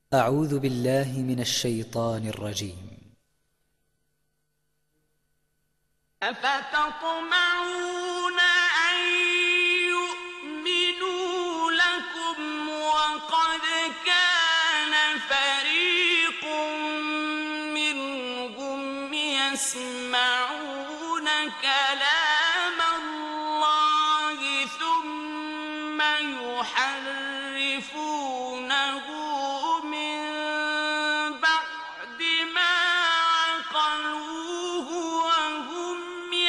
أعوذ بالله من الشيطان الرجيم. أفتطمعون أن يؤمنوا لكم وقد كان فريق منهم يسمعون كلام الله ثم يحرفونه من بعد ما عقلوه وهم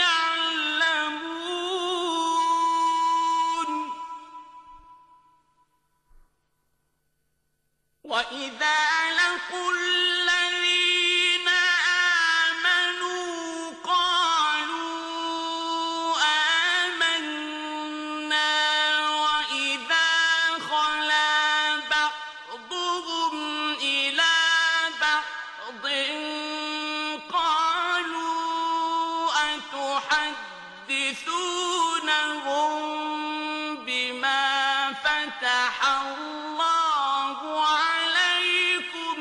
يعلمون. وإذا لقوا الذين آمنوا قالوا آمنا وإذا خلا بعضهم إلى بعض قالوا أتحدثونهم بما فتح الله عليكم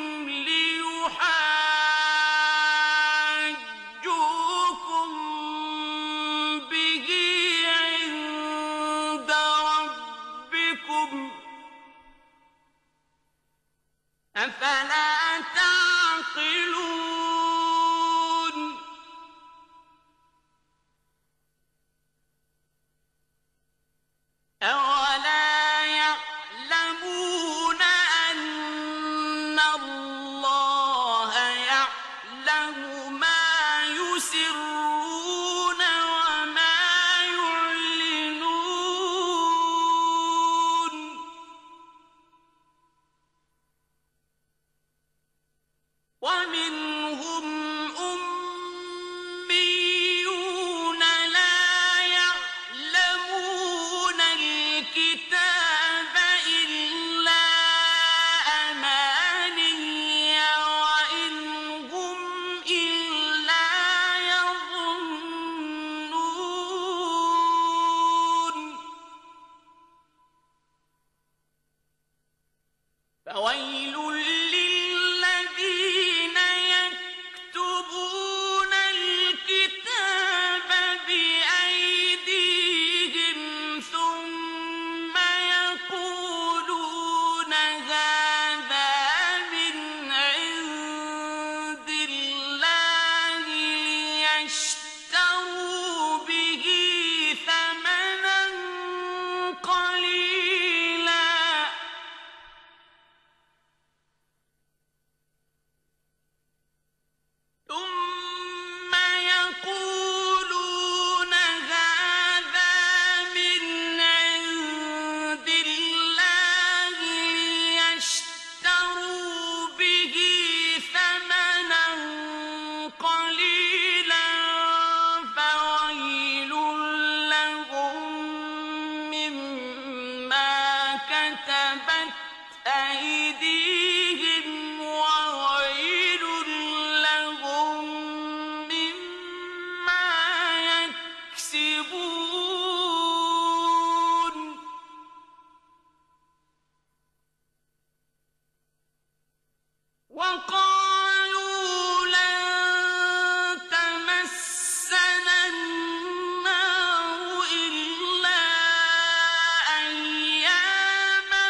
ليحاجوكم به عند ربكم أفلا تعقلون. أولا يعلمون أن الله يعلم ما يسرون وما يعلنون. ومنهم أميون لا يعلمون الكتاب إلا أماني وإن هم إلا يظنون. فويل للذين يكتبون الكتاب بأيديهم ثم يقولون هذا من عند الله ليشتروا به ثمنا قليلا ثم يقولون هذا من عند الله ليشتروا به ثمنا قليلا فويل لهم مما كتبت أيديهم وويل لهم مما يكسبون. وقالوا لن تمسنا النار إلا أياما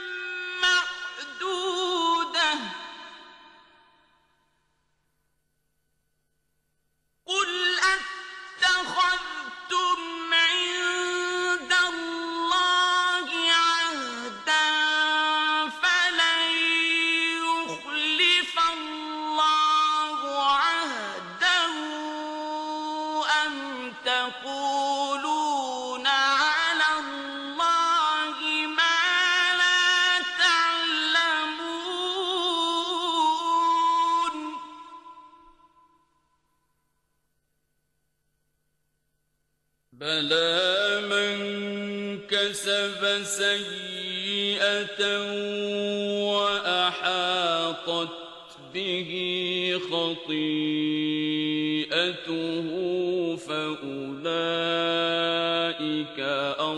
معدودة قل أتخذتم عند الله عهدا فلن يخلف الله عهده أم تقولون على الله ما لا تعلمون. بلى من كسب سيئة وأحاطت به خطيئته فأولئك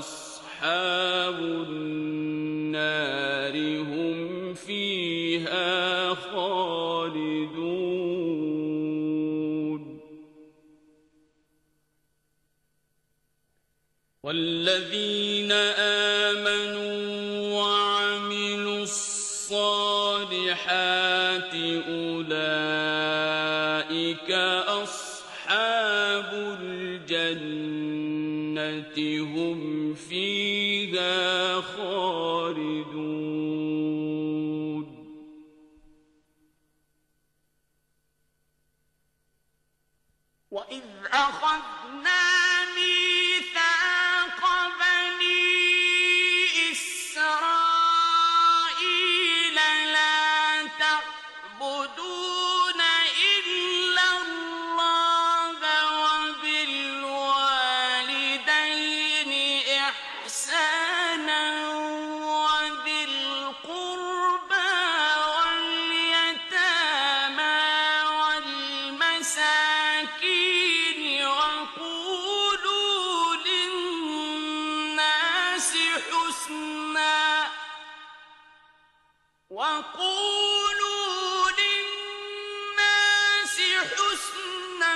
أصحاب النار هم فيها خالدون والذين آمنوا وعملوا الصالحات أولئك أصحاب الجنة هم فيها خالدون وإذ أخذنا ميثاق بني إسرائيل لا تعبدون إلا الله وبالوالدين إحسانا وذي القربى واليتامى والمساكين وقولوا للناس حسنا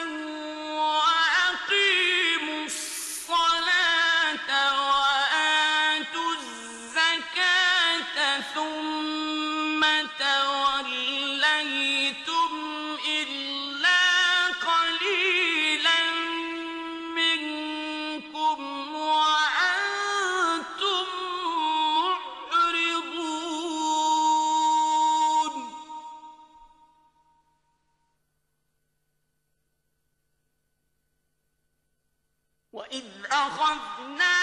وأقيموا الصلاة وآتوا الزكاة ثم توليتم إلا قليلا منكم وأنتم معرضون وإذ أخذنا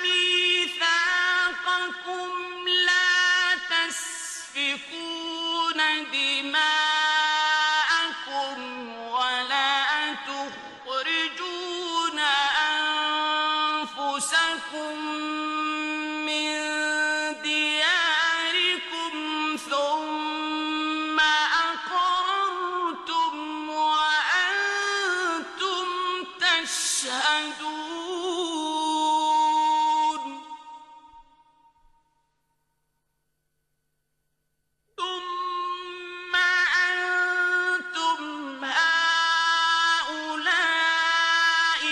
ميثاقكم لا تسفكون دماءكم ولا تخرجون أنفسكم من دياركم ثم أقررتم وأنتم تشهدون ثم أنتم هؤلاء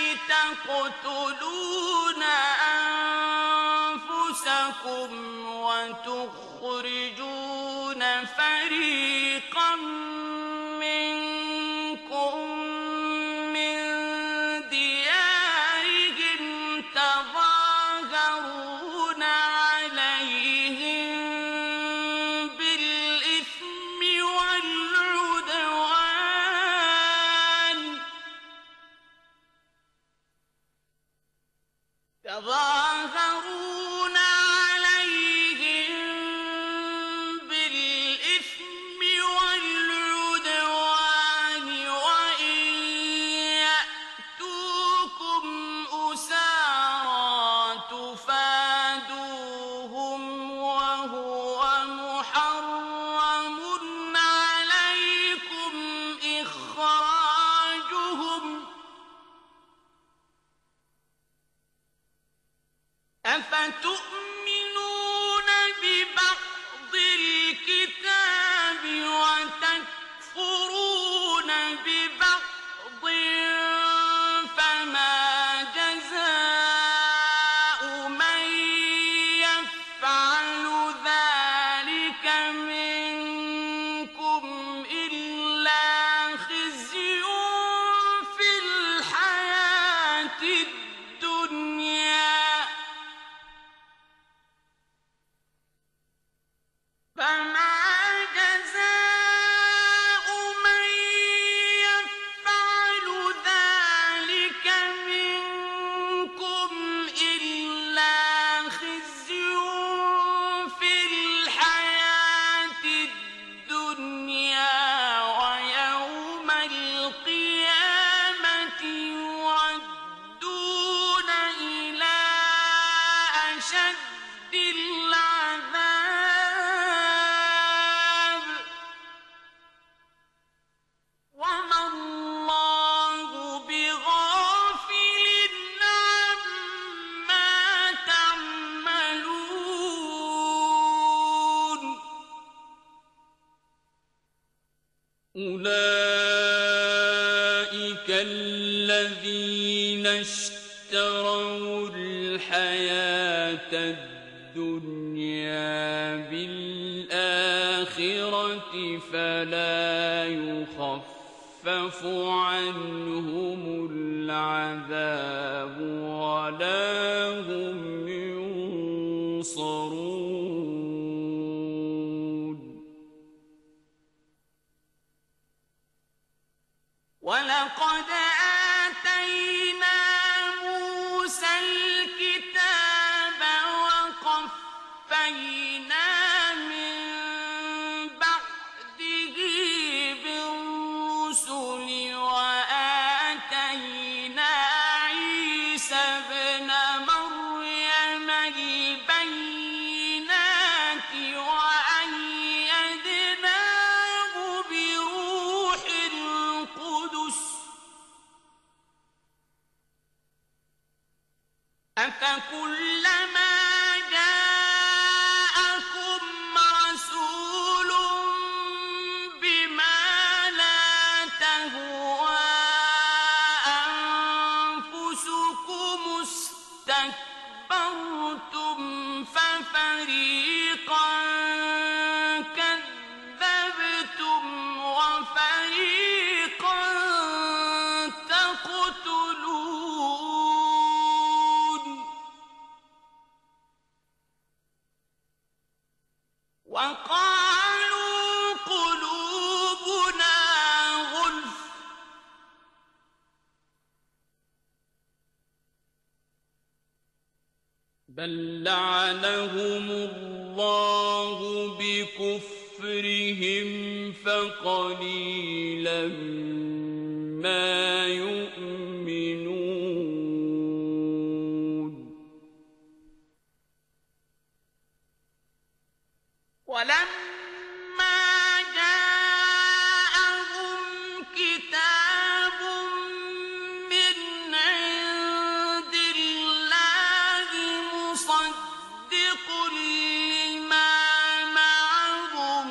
تقتلون أنفسكم وتخرجون فريقا منكم من ديارهم تظاهرون عليهم بالإثم والعدوان وإن يأتوكم أسارى تفادوهم وهو محرم عليكم إخراجهم أفتؤمنون ببعض الكتاب وتكفرون ببعض فما جزاء من يفعل ذلك منكم إلا خزي في الحياة الدنيا أولئك الذين اشتروا الحياة الدنيا بالآخرة فلا يخفف عنهم العذاب ولا هم ينصرون. ولقد آتينا موسى الكتاب وقفينا من بعده بالرسل وآتينا عيسى ابن مريم البينات وأيدناه بروح القدس أفكلما جاءكم رسول بما لا تهوى أنفسكم استكبرتم ففريقا كذبتم وفريقا تقتلون. وقالوا قلوبنا غلف بل لعنهم الله بكفرهم فقليلا ما يؤمنون. ولما جاءهم كتاب من عند الله مصدق لما معهم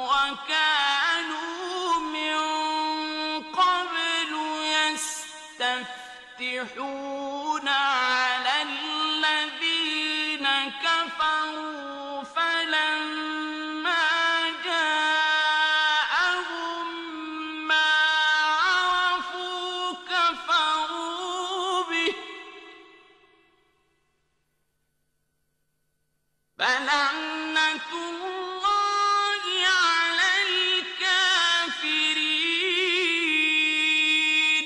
وكانوا من قبل يستفتحون على الذين كفروا فلما جاءهم ما عرفوا كفروا به فلعنة الله على الكافرين.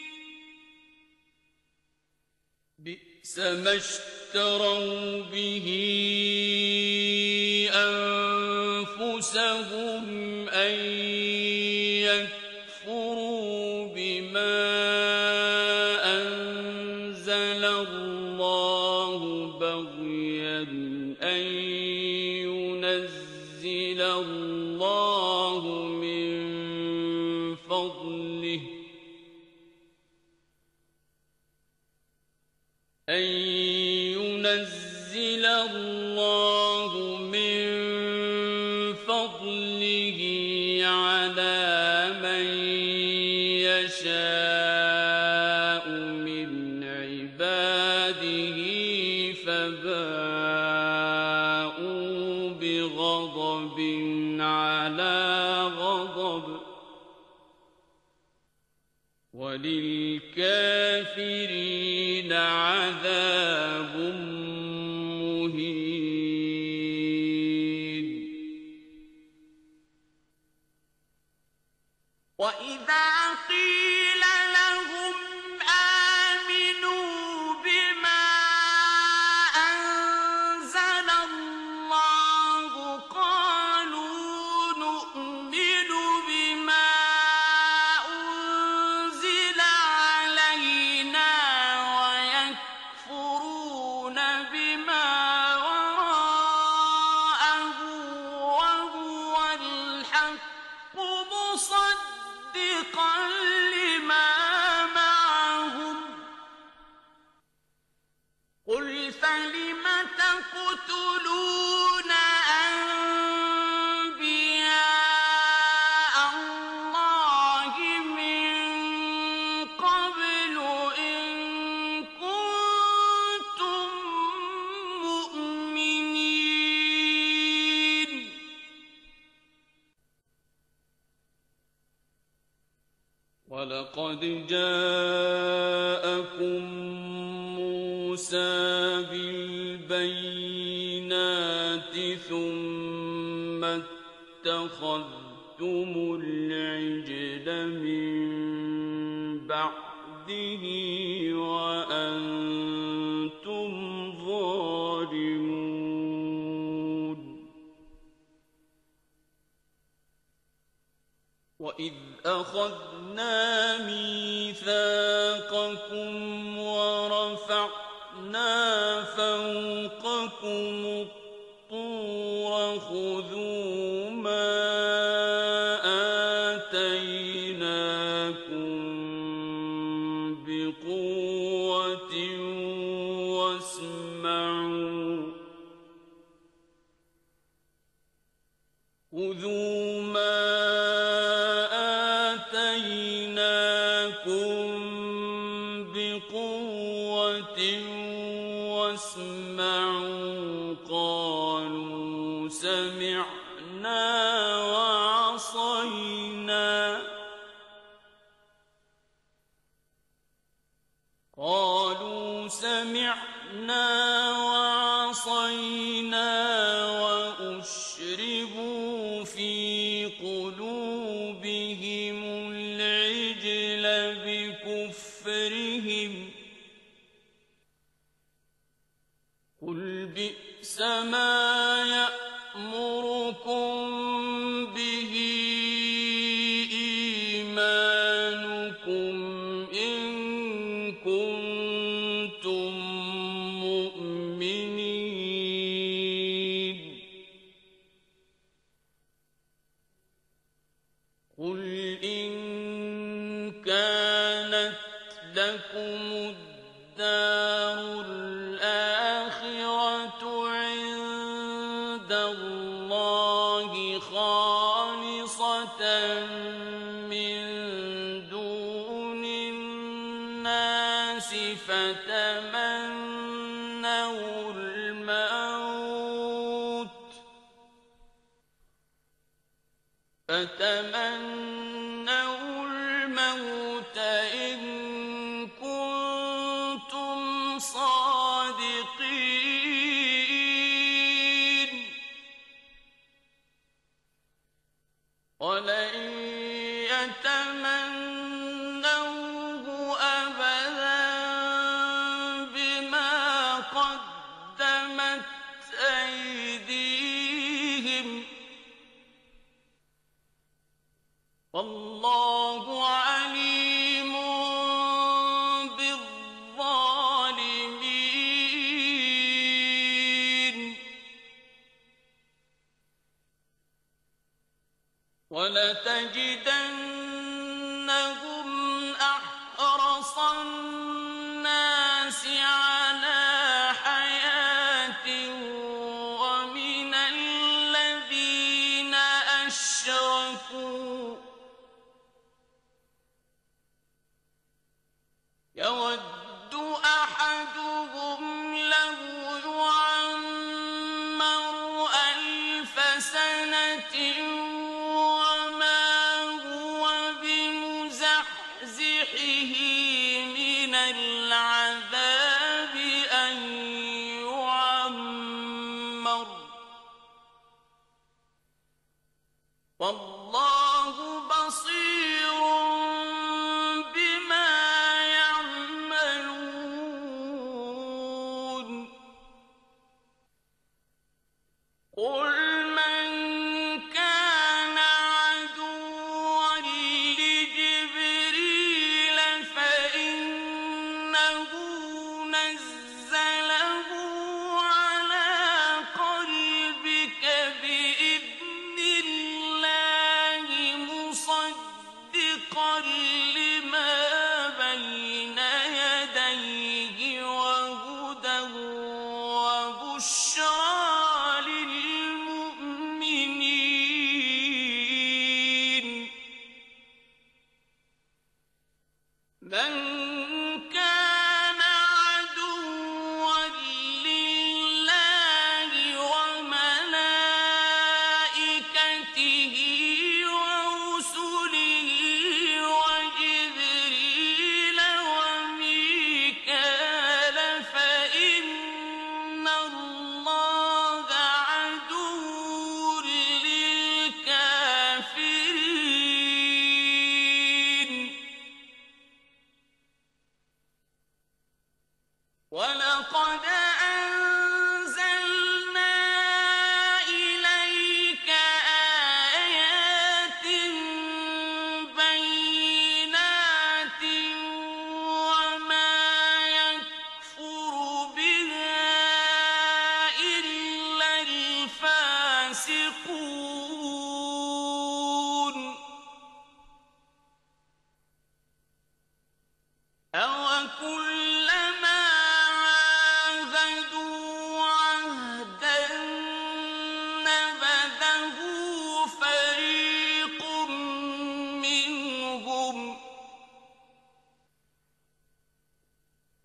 بئس ما اشتروا به أنفسهم أن يكفروا بما أنزل الله بغيا أن ينزل الله من فضله على من يشاء من عباده فباءوا بغضب على غضب وللكافرين عذاب مهين. وإذا قيل لهم آمنوا بما أنزل الله قالوا نؤمن بما أنزل علينا ويكفرون بما وراءه وهو الحق مصدقا لما معهم قل فلم تقتلون أنبياء الله وَلَقَدْ جَاءَكُم مُّوسَىٰ بِالْبَيِّنَاتِ ثُمَّ اتَّخَذْتُمُ الْعِجْلَ مِن بَعْدِهِ وَأَنتُمْ ظَالِمُونَ وَإِذْ أَخَذْنَا مِيثَاقَكُمْ وَرَفَعْنَا فَوْقَكُمُ الطُّورَ خُذُوا مَا آتَيْنَاكُم بِقُوَّةٍ وَاسْمَعُوا خُذُوا مَا آتَيْنَاكُم بِقُوَّةٍ وَاسْمَعُوا قَالُوا سَمِعْنَا وَعَصَيْنَا وَأُشْرِبُوا فِي قُلُوبِهِمُ الْعِجْلَ بِكُفْرِهِمْ ۚ قُلْ بِئْسَ مَا يَأْمُرُكُم بِهِ إِيمَانُكُمْ إِن كُنتُم مُّؤْمِنِينَ قُلْ إِن كَانَتْ لَكُمُ الدَّارُ الْآخِرَةُ عِندَ اللَّهِ خَالِصَةً مِّن دُونِ النَّاسِ فَتَمَنَّوُا الْمَوْتَ إِن كُنتُمْ صَادِقِينَ وَلَن يَتَمَنَّوْهُ أَبَدًا بِمَا قَدَّمَتْ أَيْدِيهِمْ ۗ وَاللَّهُ عَلِيمٌ بِالظَّالِمِينَ وَلَتَجِدَنَّهُمْ أَحْرَصَ النَّاسِ عَلَىٰ حَيَاةٍ وَمِنَ الَّذِينَ أَشْرَكُوا يَوَدُّ أَحَدُهُمْ لَوْ يُعَمَّرُ أَلْفَ سَنَةٍ وَمَا هُوَ بِمُزَحْزِحِهِ مِنَ الْعَذَابِ أَن يُعَمَّرَ ۗ وَاللَّهُ بَصِيرٌ بِمَا يَعْمَلُونَ قُلْ مَن كَانَ عَدُوًّا لِّجِبْرِيلَ فَإِنَّهُ نَزَّلَهُ عَلَىٰ قَلْبِكَ بِإِذْنِ اللَّهِ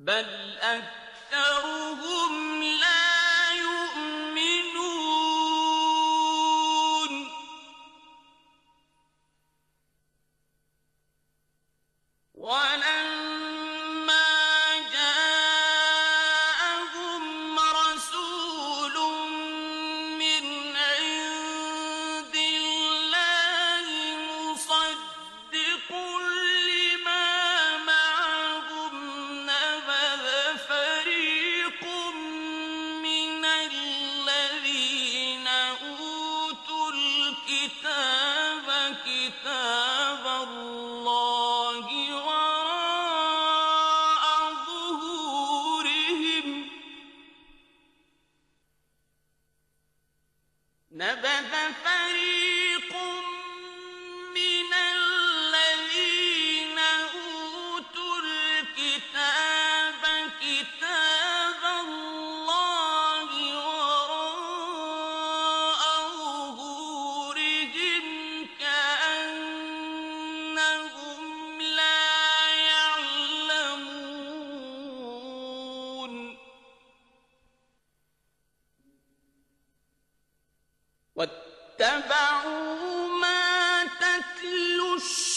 بل أكثرهم لا يؤمنون ولما جاءهم رسول من عند الله مصدق لما معهم نبذ فريق من الذين أوتوا الكتاب كتاب الله وراء ظهورهم نبذ فريق من الذين أوتوا الكتاب كتاب الله وراء ظهورهم كأنهم لا يعلمون واتبعوا ما تتلو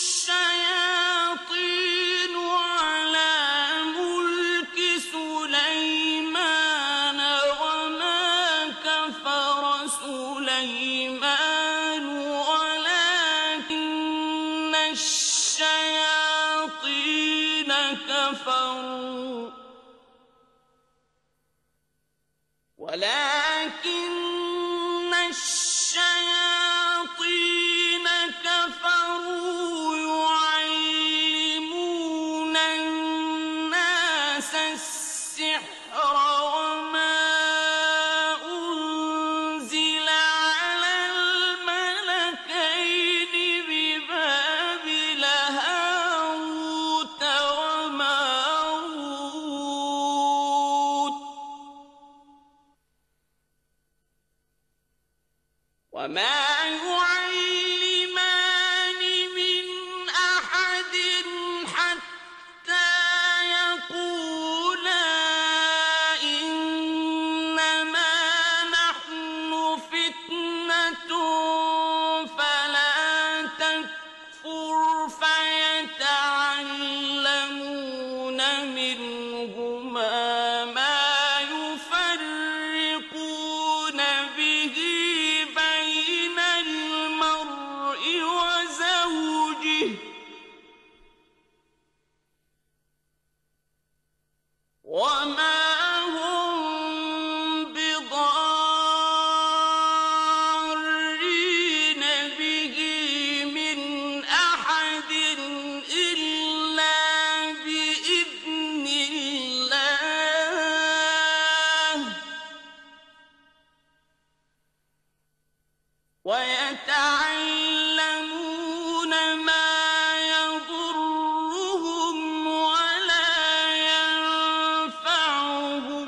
الشياطين على ملك سليمان وما كفر سليمان ولكن الشياطين كفروا يعلمون الناس السحر وما أنزل على الملكين ببابل هاروت وماروت وما يعلمان من أحد حتى يقولا إنما نحن فتنة فلا تكفر فيتعلمون منهما ما يفرقون به بين المرء وزوجه وما هم بضارين به من أحد إلا بإذن الله ويتعلمون ما يضرهم ولا ينفعهم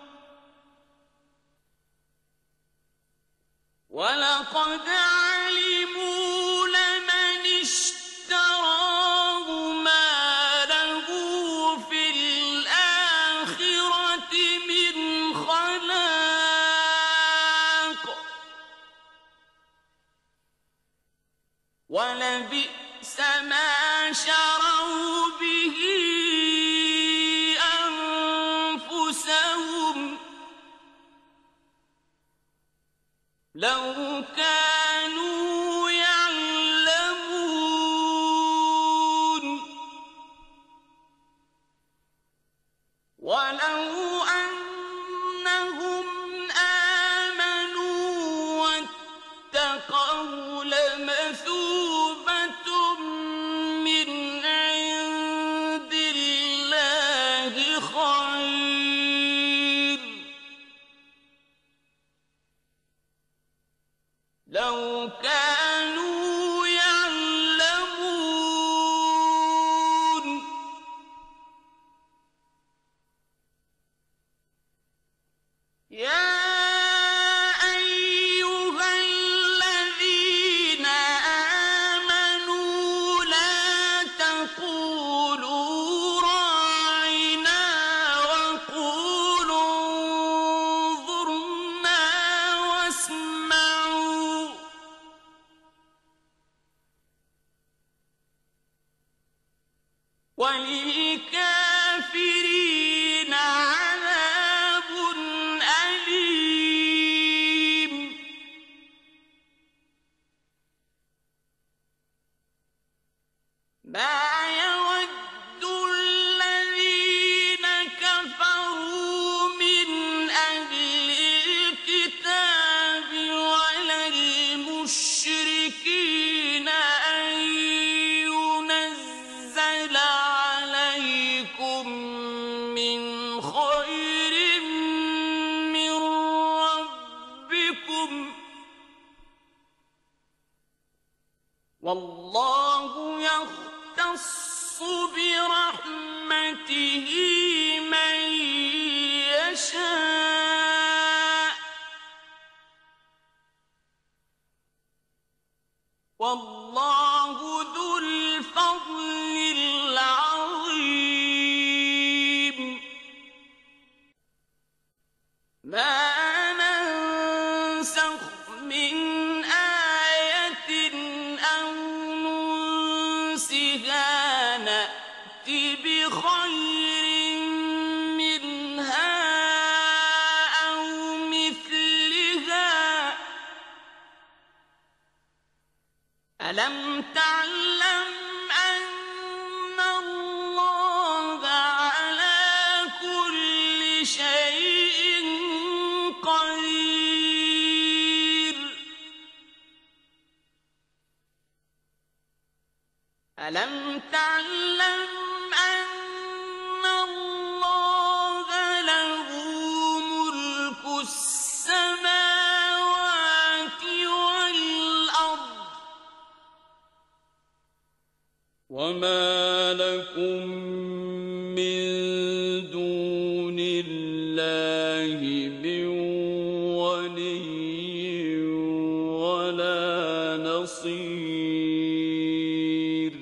ولقد علموا لمن اشتراه ما له في الآخرة من خلاق ولبئس ما شروا به أنفسهم لو كانوا يعلمون ولو أنهم آمنوا واتقوا لمثوبة من عند وَلِلْكَافِرِينَ عَذَابٌ أَلِيمٌ مَا يَوَدُّ الَّذِينَ كَفَرُوا مِنْ أَهْلِ الْكِتَابِ وَلَا الْمُشْرِكِينَ أَن يُنَزَّلَ عَلَيْكُم مِّنْ خَيْرٍ مِّن رَّبِّكُمْ ۗ وَاللَّهُ يَخْتَصُّ بِرَحْمَتِهِ مَن يَشَاءُ ۗ وَاللَّهُ ذُو الْفَضْلِ الْعَظِيمِ مَا نَنسَخْ مِنْ آيَةٍ أَوْ نُنسِهَا نَأْتِ بِخَيْرٍ مِّنْهَا أَوْ مِثْلِهَا ۗ أَلَمْ تَعْلَمْ أَنَّ اللَّهَ عَلَىٰ كُلِّ شَيْءٍ قَدِيرٌ أَلَمْ تَعْلَمْ أَنَّ اللَّهَ لَهُ مُلْكُ السَّمَاوَاتِ وَالْأَرْضِ وَمَا لَكُم مِّن دُونِ اللَّهِ مِن وَلِيٍّ وَلَا نَصِيرٍ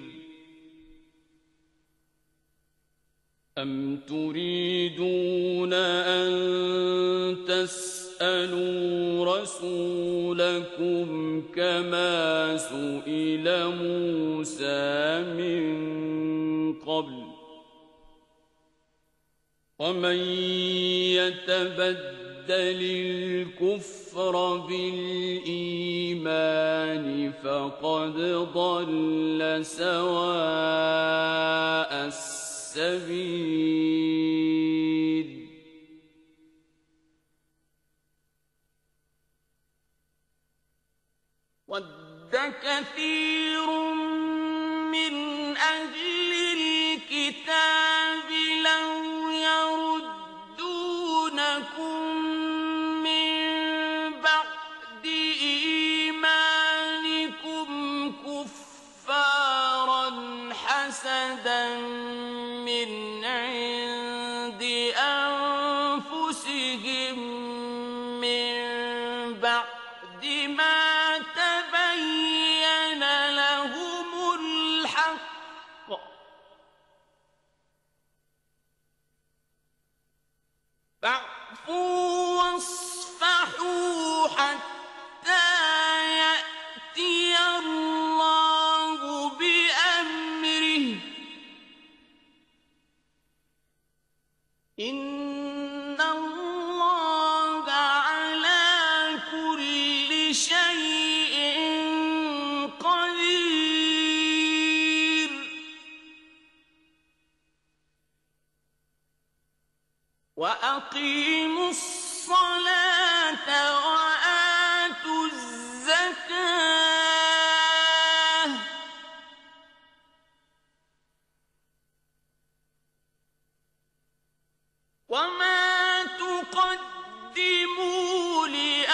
أَمْ تُرِيدُونَ أَن تَسْأَلُوا رَسُولَكُمْ كَمَا سُئِلَ مُوسَىٰ مِن قَبْلُ ۗ وَمَن يَتَبَدَّلِ الْكُفْرَ بِالْإِيمَانِ فَقَدْ ضَلَّ سَوَاءَ السَّبِيلِ وَدَّ كَثِيرٌ مِّنْ أَهْلِ الْكِتَابِ لَوْ يَرُدُّونَكُم مِّن بَعْدِ إِيمَانِكُمْ كُفَّارًا حَسَدًا مِّنْ عِندِ أَنفُسِهِم مِّن بَعْدِ مَا تَبَيَّنَ لَهُمُ الْحَقُّ ۖ فَاعْفُوا وَاصْفَحُوا حَتَّىٰ يَأْتِيَ اللَّهُ بِأَمْرِهِ ۗ إِنَّ اللَّهَ عَلَىٰ كُلِّ شَيْءٍ قَدِيرٌ وَأَقِيمُوا الصَّلَاةَ وَآتُوا الزَّكَاةَ ۚ وَمَا تُقَدِّمُوا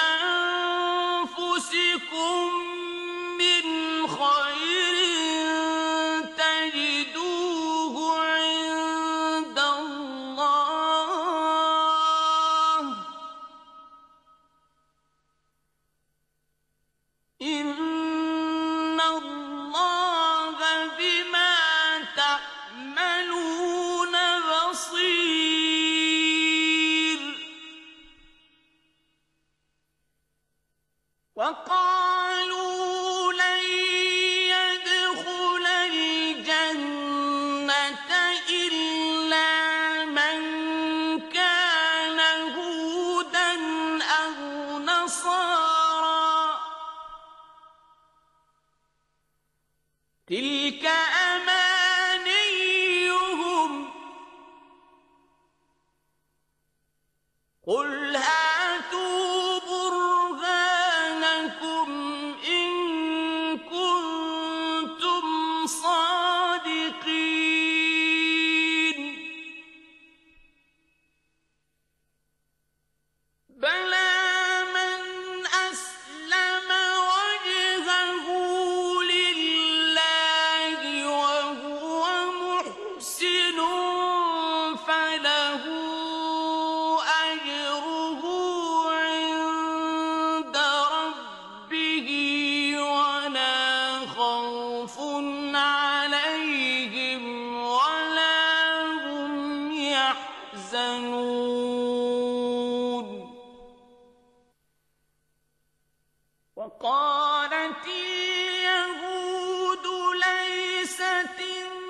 لِأَنفُسِكُم مِّنْ خَيْرٍ تَجِدُوهُ عِندَ اللَّهِ تلك أمانيهم قل هاتوا برهانكم إن كنتم صادقين بلى من أسلم وجهه لله وهو محسن فله أجره عند ربه ولا خوف عليهم ولا هم يحزنون وقالت اليهود ليست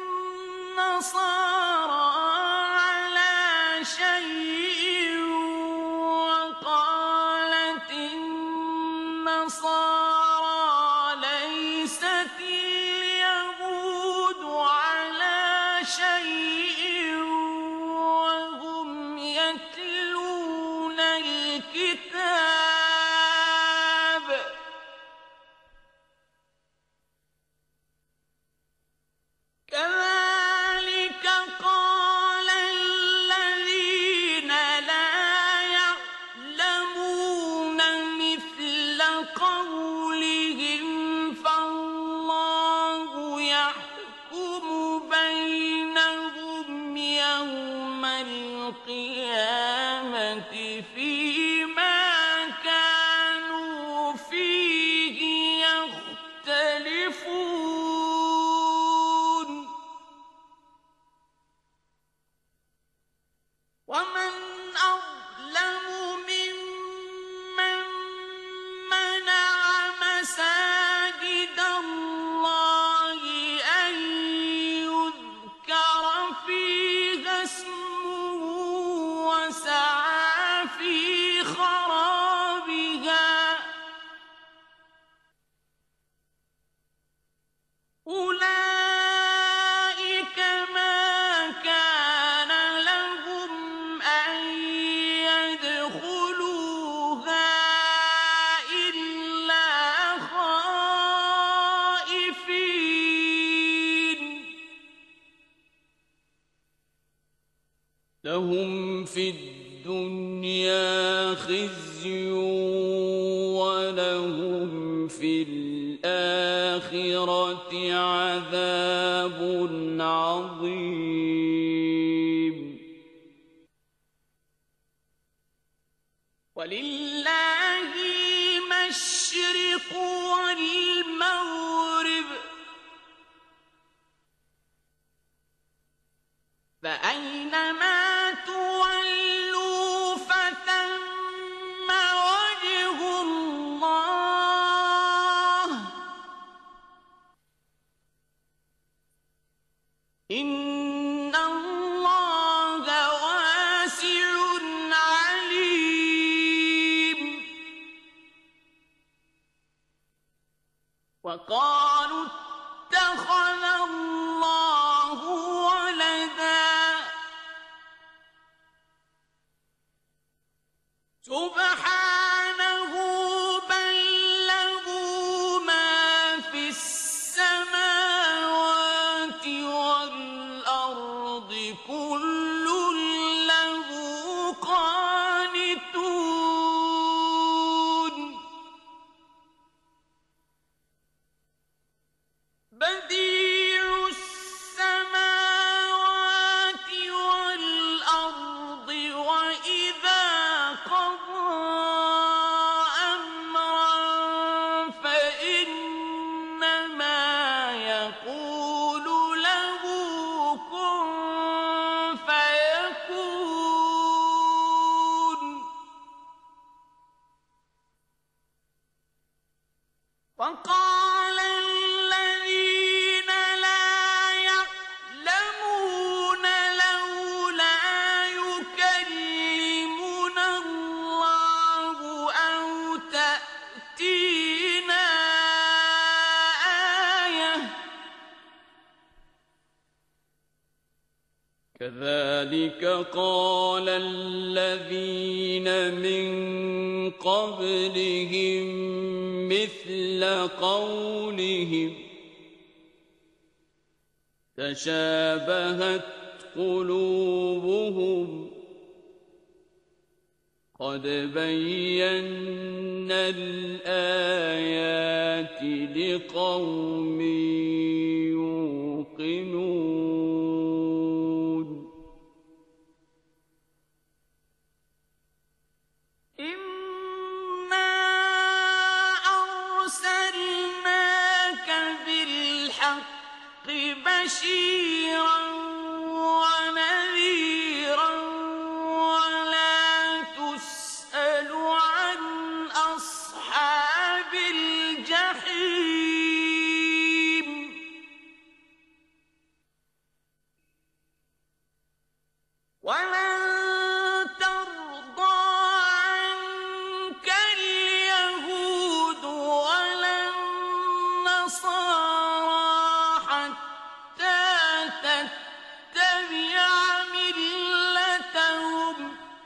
النصارى على شيء وقالت النصارى ليست اليهود على شيء وهم يتلون الكتاب كذلك قال الذين لا يعلمون مثل قولهم فالله يحكم بينهم يوم القيامة فيما كانوا فيه يختلفون ومن أظلم ممن منع مساجد الله أن يذكر فيها اسمه وسعى في خرابها أولئك ما كان لهم أن يدخلوها إلا خائفين لهم في الدنيا خزي ولهم في الآخرة عذاب عظيم ولله المشرق والمغرب فأينما تولوا فثم وجه الله إن الله واسع عليم وقالوا اتخذ الله ولدا سبحانه بل له ما في السماوات والأرض كل له قانتون بديع كذلك قال الذين من قبلهم مثل قولهم تشابهت قلوبهم قد بينا الآيات لقوم يوقنون إنا أرسلناك بالحق بشيرا ونذيرا ولا تسأل عن أصحاب الجحيم ولن ترضى عنك اليهود ولا النصارى حتى تتبع ملتهم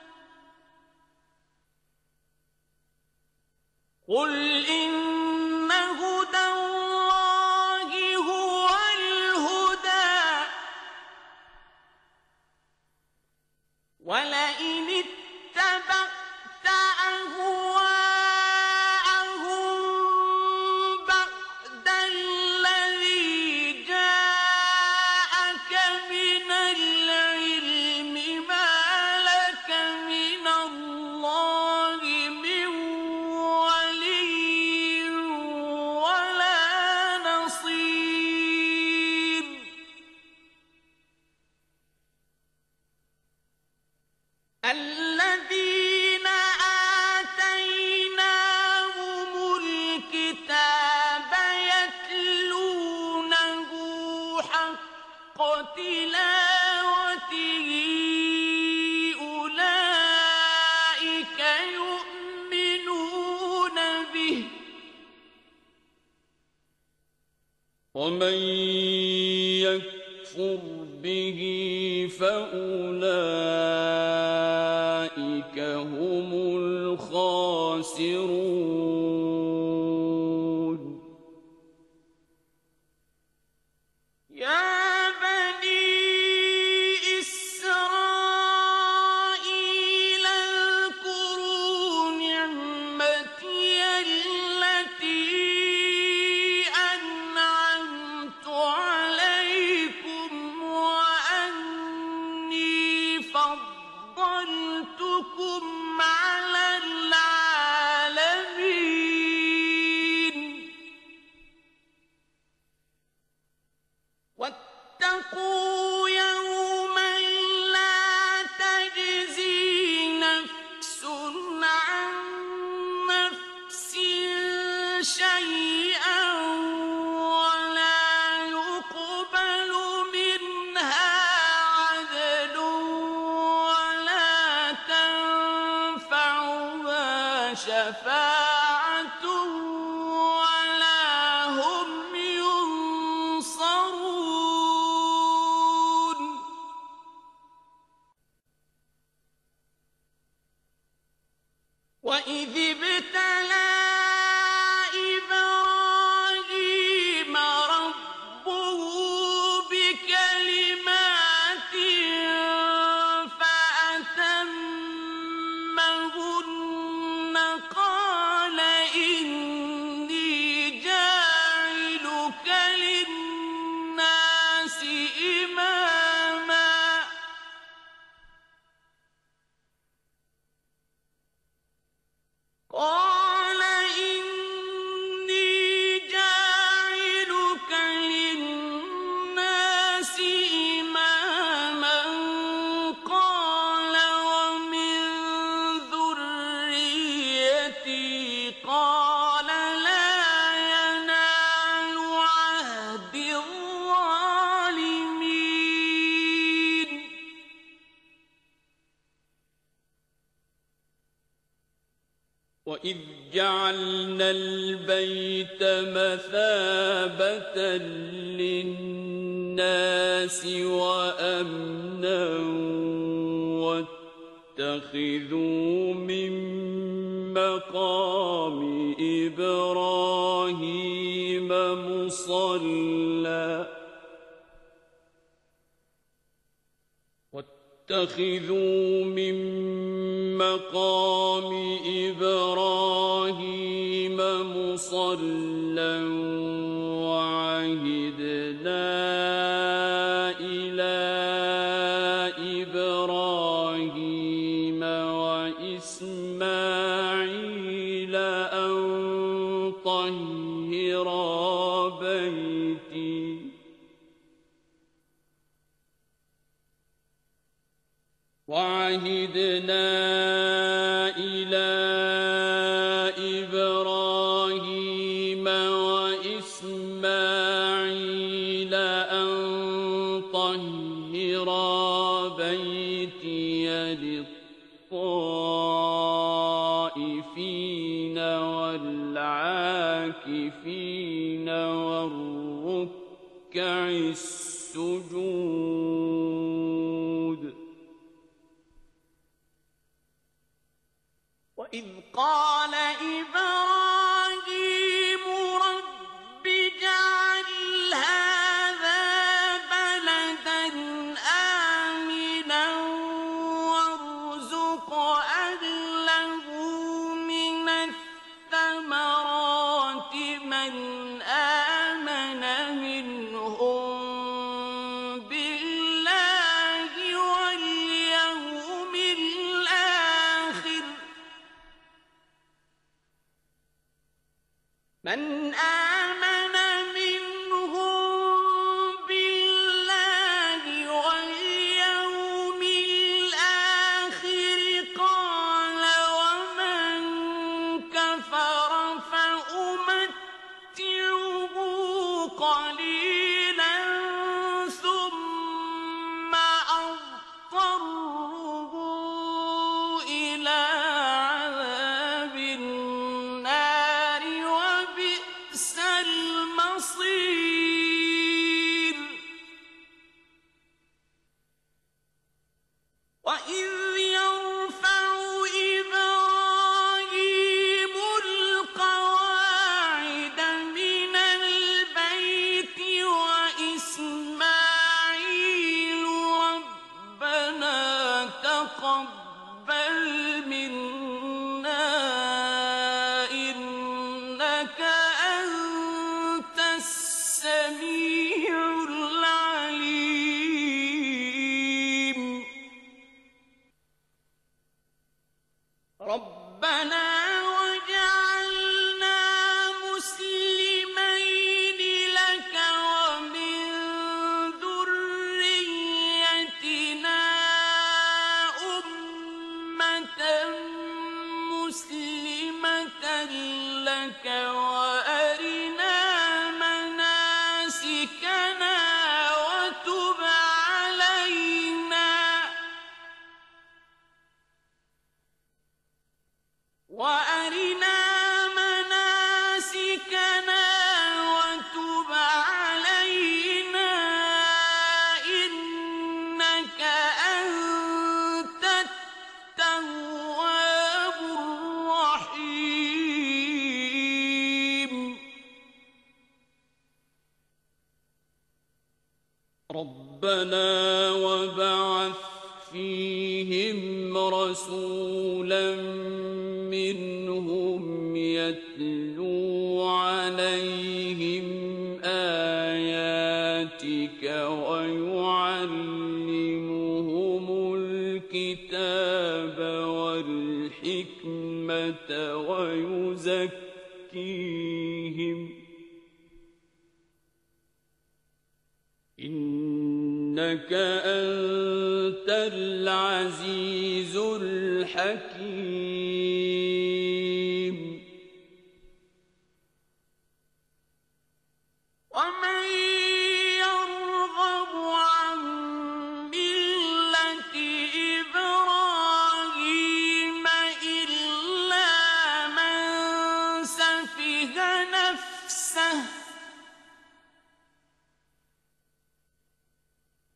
قل إن هدى الله هو الهدى ولئن اتبعت أهواءهم بعد الذي جاءك من العلم ما لك من الله من ولي ولا نصير الذين آتيناهم الكتاب يتلونه حق تلاوته أولئك يؤمنون به ومن يكفر به فأولئك هم الخاسرون يا بني إسرائيل اذكروا نعمتي التي أنعمت عليكم وأني فضلتكم على العالمين واتقوا يوما لا تجزي نفس عن نفس شيئا ولا يقبل منها عدل ولا تنفعها شفاعة ولا هم ينصرون وإذ ابتلى إبراهيم ربه بكلمات فأتمهن قال إني جاعلك للناس إماما قال إني جاعلك للناس إماما قال ومن ذريتي قال لا ينال عهد الظالمين وإذ جعلنا البيت مثابة للناس الناس وأمنا واتخذوا من مقام إبراهيم مصلى واتخذوا من مقام إبراهيم مصلى وعهدنا إلى إبراهيم وإسماعيل أن طهرا بيتي وعهدنا إلى إبراهيم وإسماعيل أن طهرا بيتي للطائفين والعاكفين والركع السجود. وإذ قال إبراهيم رب اجعل هذا بلدا آمنا وارزق أهله من الثمرات من آمن منهم بالله واليوم الآخر من آمن منهم بالله واليوم الآخر قال ومن كفر فأمتعه قليلا ثم أضطره إلى عذاب النار وبئس المصير. وإذ يرفع إبراهيم القواعد من البيت وإسماعيل ربنا تقبل منا إنك أنت السميع العليم. ربنا وجعلنا مسلمين لك ومن ذريتنا أمة مسلمة لك وأرنا مناسكنا وتب علينا إنك أنت التواب الرحيم. ربنا وبعث فيهم رسولا منهم يتلو عليهم آياتك ويعلمهم الكتاب والحكمة ويزكيهم إنك أنت العزيز الحكيم. ومن يرغب عن ملة إبراهيم إلا من سفه نفسه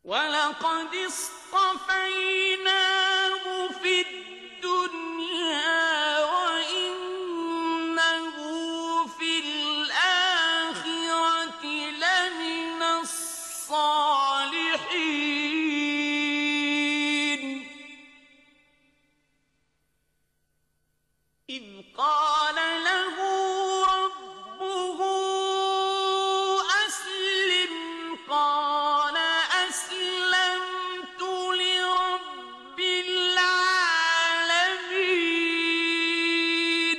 وَلَقَدِ اصْطَفَيْنَاهُ فِي الدُّنْيَا وَإِنَّهُ فِي الْآخِرَةِ لَمِنَ الصَّالِحِينَ إِذْ قَالَ لَهُ رَبُّهُ أَسْلِمْ قَالَ أَسْلَمْتُ لِرَبِّ الْعَالَمِينَ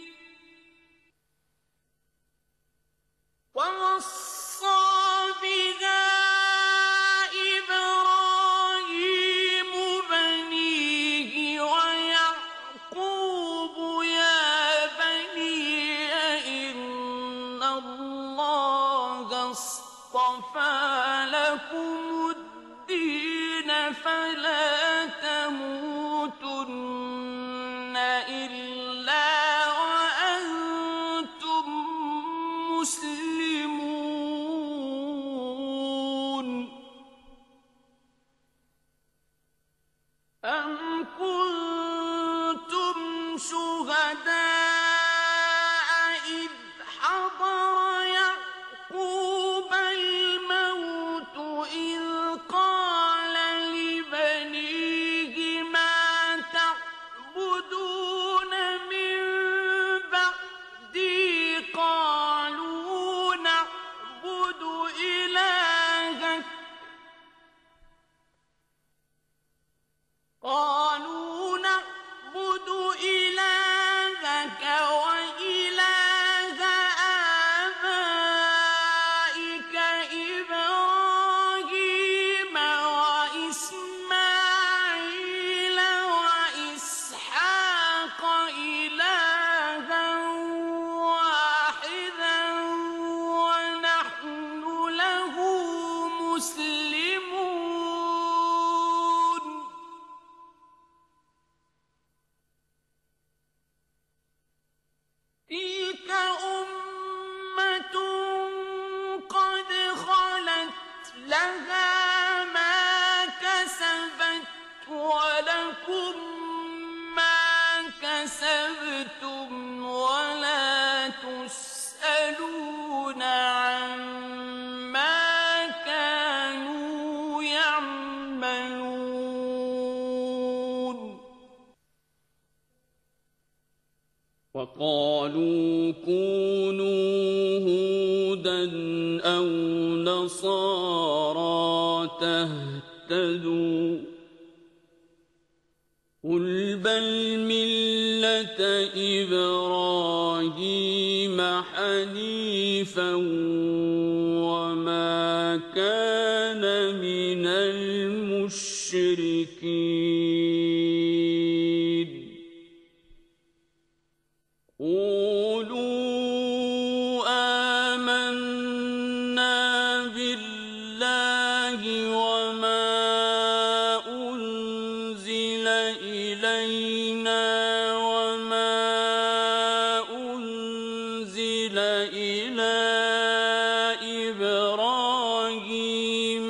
وَوَصَّىٰ بِهَا إِبْرَاهِيمُ بَنِيهِ وَيَعْقُوبُ يَا بَنِيَّ إِنَّ اللَّهَ اصْطَفَىٰ لَكُمُ الدِّينَ فَلَا تَمُوتُنَّ إِلَّا وَأَنتُم مُّسْلِمُونَ أَمْ كُنتُمْ شُهَدَاءَ إِذْ حَضَرَ يَعْقُوبَ الْمَوْتُ إِذْ قَالَ لِبَنِيهِ مَا تَعْبُدُونَ مِن بَعْدِي قَالُوا نَعْبُدُ إِلَٰهَكَ وَإِلَٰهَ آبَائِكَ إِبْرَاهِيمَ وَإِسْمَاعِيلَ وَإِسْحَاقَ إِلَٰهًا وَاحِدًا وَنَحْنُ لَهُ مُسْلِمُونَ تِلْكَ أُمَّةٌ قَدْ خَلَتْ لَهَا مَا كَسَبَتْ وَلَكُم مَّا كَسَبْتُمْ وَلَا تُسْأَلُونَ عَمَّا كَانُوا يَعْمَلُونَ وَقَالُوا كُونُوا هُودًا أَوْ نَصَارَىٰ تَهْتَدُوا ۗ قُلْ بَلْ مِلَّةَ إِبْرَاهِيمَ حَنِيفًا وَمَا كَانَ مِنَ الْمُشْرِكِينَ قُولُوا آمَنَّا بِاللَّهِ وَمَا أُنزِلَ إِلَيْنَا وَمَا أُنزِلَ إِلَىٰ إِبْرَاهِيمَ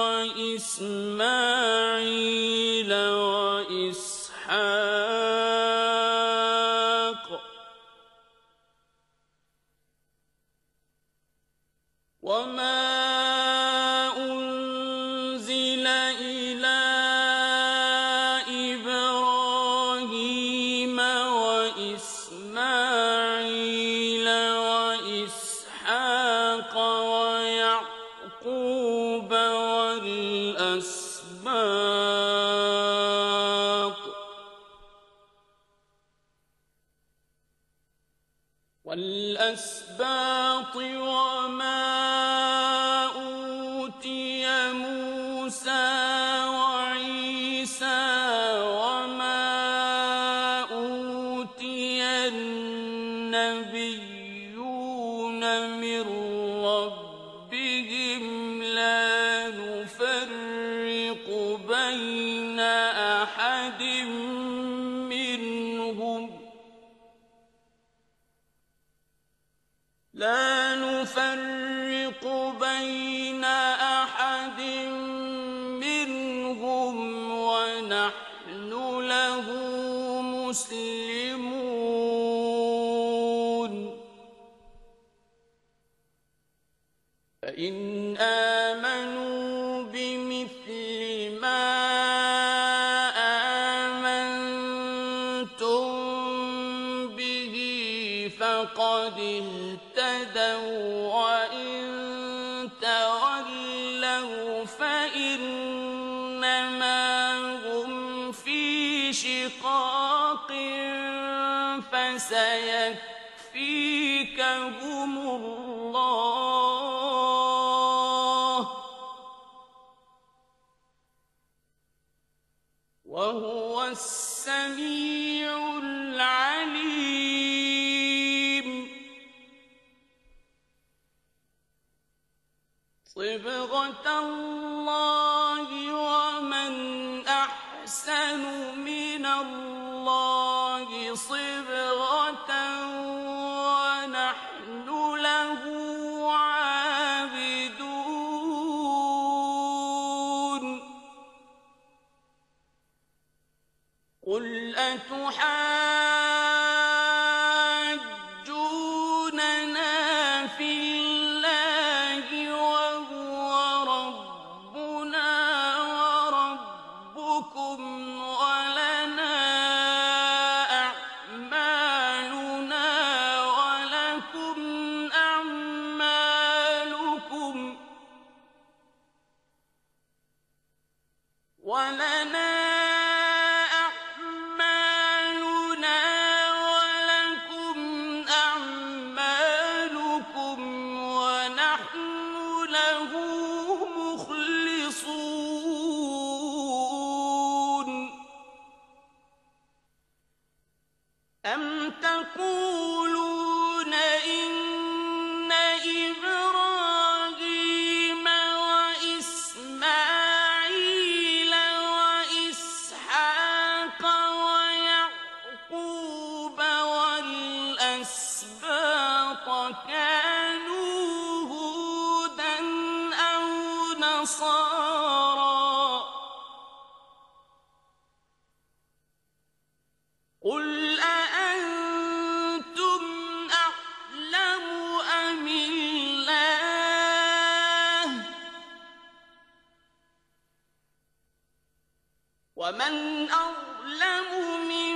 وَإِسْمَاعِيلَ وَإِسْحَاقَ وَمَا أُنزِلَ إِلَىٰ إِبْرَاهِيمَ وَإِسْمَاعِيلَ وَإِسْحَاقَ وَيَعْقُوبَ وَالْأَسْبَاطِ وَمَا أُوتِيَ مُوسَىٰ وَعِيسَىٰ وَمَا أُوتِيَ النَّبِيُّونَ مِن رَّبِّهِمْ لَا نُفَرِّقُ بَيْنَ أَحَدٍ مِّنْهُمْ ۚ لَا آمنوا بمثل ما آمنتم به فقد اهتدوا وإن تولوا فإنما هم في شقاق فسيكفيكهم الله وهو السميع العليم صبغة الله ومن أحسن من الله صبغة ونحن له عابدون قل أتحاجوننا في الله وهو ربنا وربكم ولنا أعمالنا ولكم أعمالكم ونحن له مخلصون أم تقولون إن إبراهيم وإسماعيل وإسحاق ويعقوب والأسباط كانوا هودا أو نصارى قل أأنتم أعلم أم الله ومن أظلم من